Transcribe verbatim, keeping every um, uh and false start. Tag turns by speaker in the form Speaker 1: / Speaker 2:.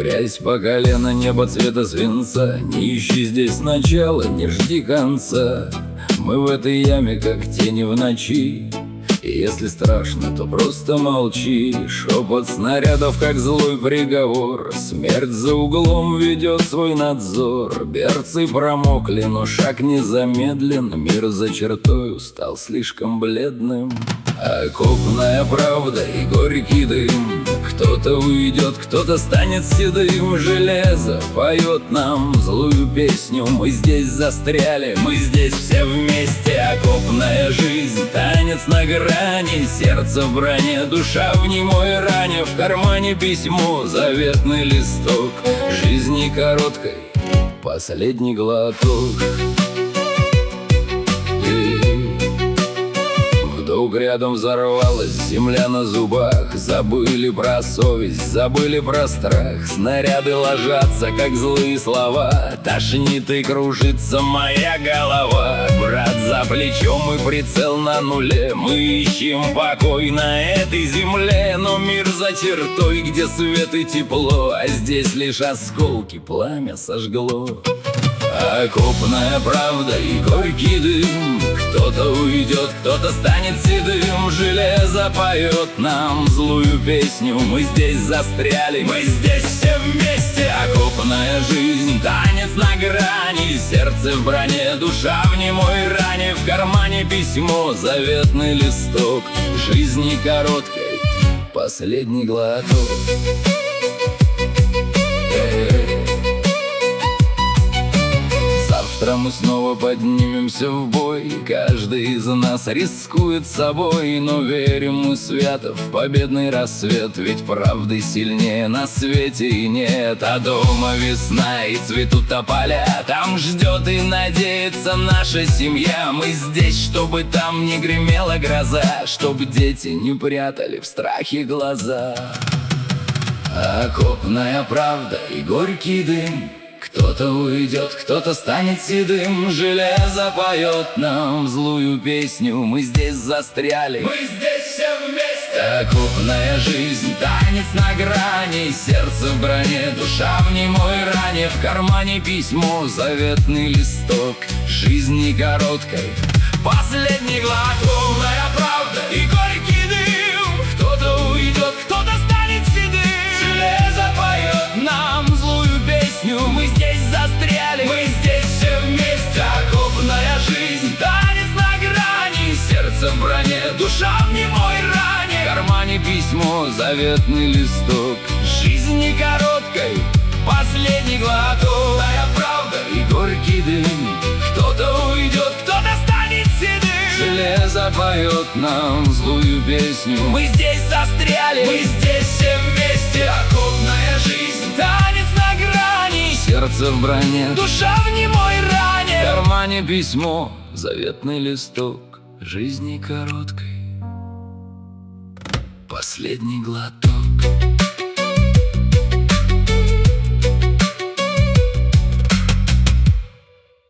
Speaker 1: Грязь по колено, небо цвета свинца. Не ищи здесь начала, не жди конца. Мы в этой яме, как тени в ночи. И если страшно, то просто молчи. Шепот снарядов, как злой приговор. Смерть за углом ведет свой надзор. Берцы промокли, но шаг не замедлен. Мир за чертою стал слишком бледным. Окопная правда и горький дым. Кто-то уйдет, кто-то станет седым. Железо поет нам злую песню. Мы здесь застряли, мы здесь все вместе. Окопная жизнь, танец на грани. Сердце в броне, душа в немой ране. В кармане письмо, заветный листок. Жизни короткой, последний глоток. Вдруг рядом взорвалась земля на зубах. Забыли про совесть, забыли про страх. Снаряды ложатся, как злые слова. Тошнит и кружится моя голова. Брат за плечом и прицел на нуле. Мы ищем покой на этой земле. Но мир за чертой, где свет и тепло. А здесь лишь осколки, пламя сожгло. Окопная правда и горький дым. Кто-то уйдет, кто-то станет седым. Железо поет нам злую песню. Мы здесь застряли, мы здесь все вместе. Окопная жизнь, танец на грани. Сердце в броне, душа в немой ране. В кармане письмо, заветный листок. Жизни короткой, последний глоток. Завтра мы снова поднимемся в бой. Каждый из нас рискует собой. Но верим мы свято в победный рассвет. Ведь правды сильнее на свете и нет. А дома весна и цветут тополя. Там ждет и надеется наша семья. Мы здесь, чтобы там не гремела гроза. Чтоб дети не прятали в страхе глаза. Окопная правда и горький дым. Кто-то уйдет, кто-то станет седым. Железо поет нам злую песню. Мы здесь застряли, мы здесь все вместе. Окопная жизнь, танец на грани. Сердце в броне, душа в немой ране. В кармане письмо, заветный листок. Жизни короткой, последний глоток. Моя правда и горький дым. Кто-то уйдет, кто-то станет седым. Железо поет нам злую песню. Мы здесь застряли, мы здесь все вместе. Окопная жизнь, танец на грани. Сердце в броне, душа в немой ране. В кармане письмо, заветный листок. Жизни короткой, последний глоток. Моя правда и горький дым. Кто-то уйдет, кто-то станет седым. Железо поет нам злую песню. Мы здесь застряли, мы здесь все вместе. Окопная жизнь, танец на грани. Сердце в броне, душа в немой ране. В кармане письмо, заветный листок. Жизни короткой, последний глоток.